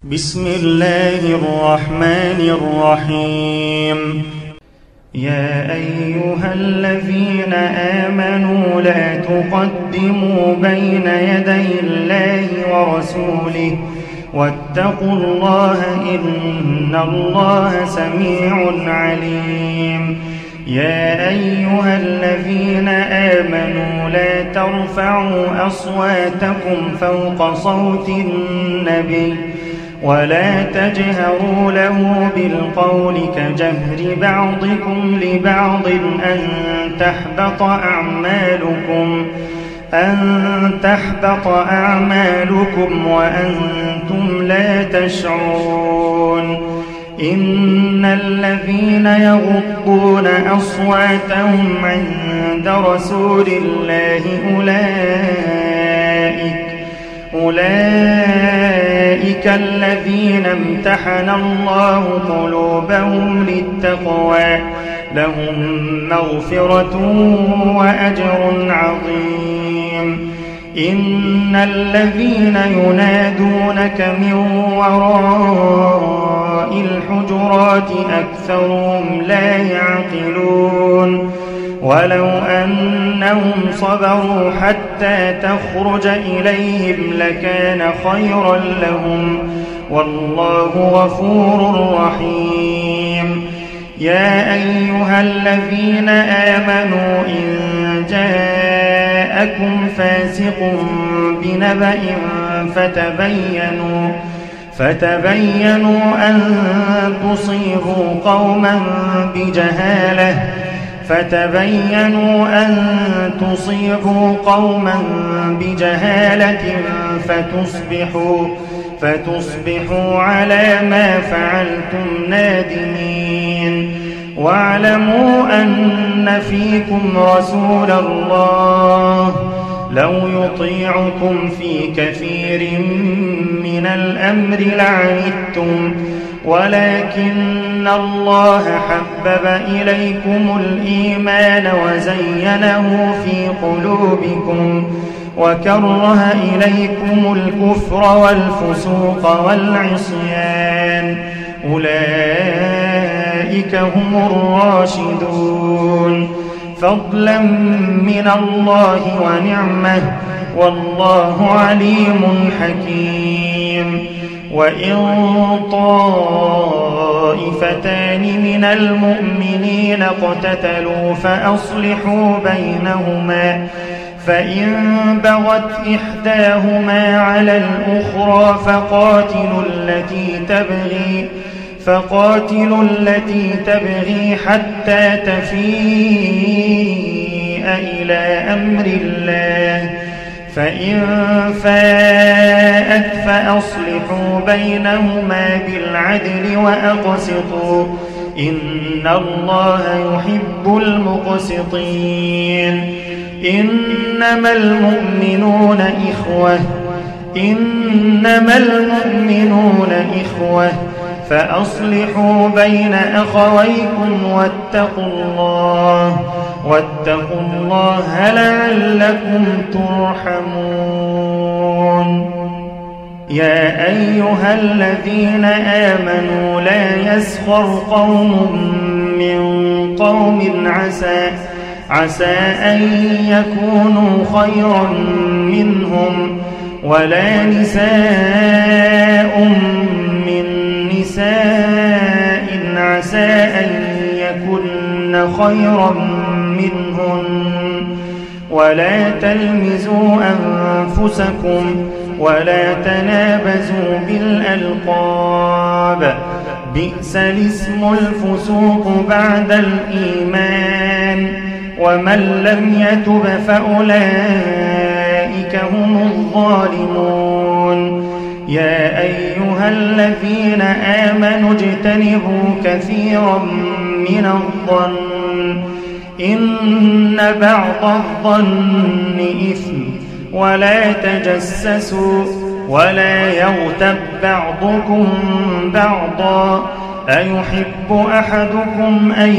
بسم الله الرحمن الرحيم. يا أيها الذين آمنوا لا تقدموا بين يدي الله ورسوله واتقوا الله إن الله سميع عليم. يا أيها الذين آمنوا لا ترفعوا أصواتكم فوق صوت النبي ولا تجهروا له بالقول كجهر بعضكم لبعض أن تحبط أعمالكم وأنتم لا تشعرون. إن الذين يغضون أصواتهم عند رسول الله أولئك الذين امتحن الله قلوبهم للتقوى لهم مغفرة وأجر عظيم. إن الذين ينادونك من وراء الحجرات أكثرهم لا يعقلون. ولو أنهم صبروا حتى تخرج إليهم لكان خيرا لهم والله غفور رحيم. يا أيها الذين آمنوا إن جاءكم فاسق بنبأ فتبينوا أن تصيبوا قوما بجهالة فتصبحوا على ما فعلتم نادمين. واعلموا أن فيكم رسول الله لو يطيعكم في كثير من الأمر لعنتم ولكن الله حبب إليكم الإيمان وزينه في قلوبكم وكره إليكم الكفر والفسوق والعصيان أولئك هم الراشدون فضلا من الله ونعمه والله عليم حكيم. وإن طائفتان من المؤمنين اقتتلوا فأصلحوا بينهما فإن بغت إحداهما على الأخرى فقاتلوا التي تبغي حتى تفيء إلى أمر الله فإن فاءت فأصلحوا بينهما بالعدل وأقسطوا إن الله يحب المقسطين. إنما المؤمنون إخوة فأصلحوا بين أخويكم واتقوا الله لعلكم ترحمون. يا أيها الذين آمنوا لا يسخر قوم من قوم عسى أن يكونوا خيرا منهم ولا نساء من نساء عسى أن يكن خيرا منهن ولا تلمزوا أنفسكم ولا تنابزوا بالألقاب بئس الاسم الفسوق بعد الإيمان ومن لم يتب فأولئك هم الظالمون. يا أيها الذين آمنوا اجتنبوا كثيرا من الظن إن بعض الظن إثم ولا تجسسوا ولا يغتب بعضكم بعضا أيحب أحدكم أن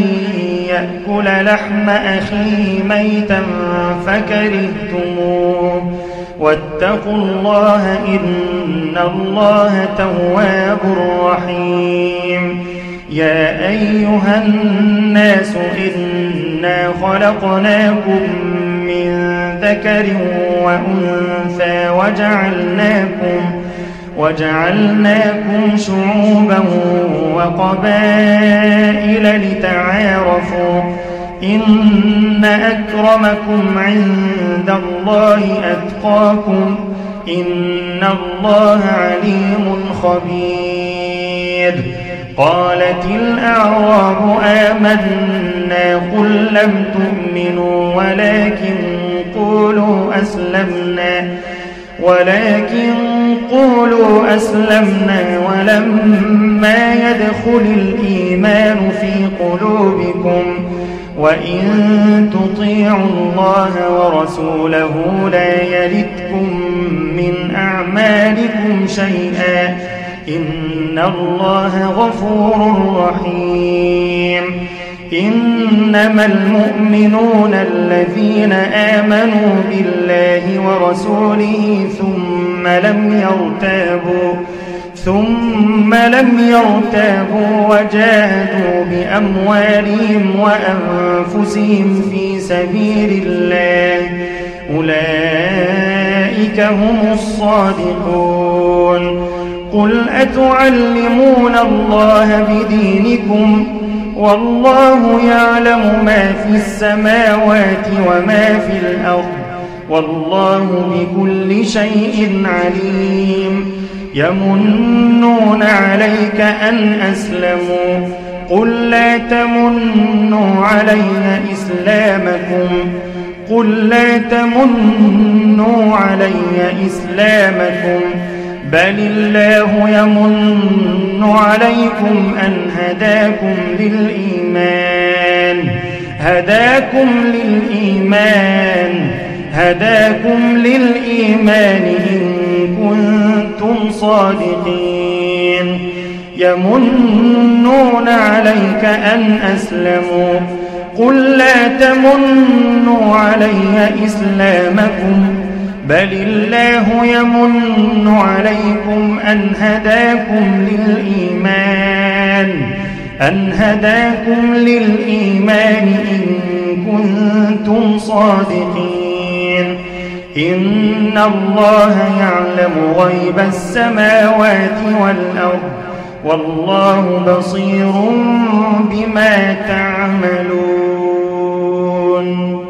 يأكل لحم أخيه ميتا فكرهتموه واتقوا الله إن الله تواب رحيم. يا أيها الناس إنا خلقناكم من ذكر وأنثى وجعلناكم شعوبا وقبائل لتعارفوا إن أكرمكم عند الله أتقاكم إن الله عليم خبير. قالت الأعراب آمنا قل لم تؤمنوا ولكن قولوا أسلمنا ولما يدخل الإيمان في قلوبكم وإن تطيعوا الله ورسوله لا يلتكم من أعمالكم شيئا إن الله غفور رحيم. إنما المؤمنون الذين آمنوا بالله ورسوله ثم لم يرتابوا وجاهدوا بأموالهم وأنفسهم في سبيل الله أولئك هم الصادقون. قل أتعلمون الله بدينكم والله يعلم ما في السماوات وما في الأرض والله بكل شيء عليم. يمنون عليك أن أسلموا قل لا تمنوا علي إسلامكم بل الله يمن عليكم أن هداكم للإيمان إن كنتم صادقين. يمنون عليك أن أسلموا قل لا تمنوا علي إسلامكم بل الله يمن عليكم أن هداكم للإيمان إن كنتم صادقين. إن الله يعلم غيب السماوات والأرض والله بصير بما تعملون.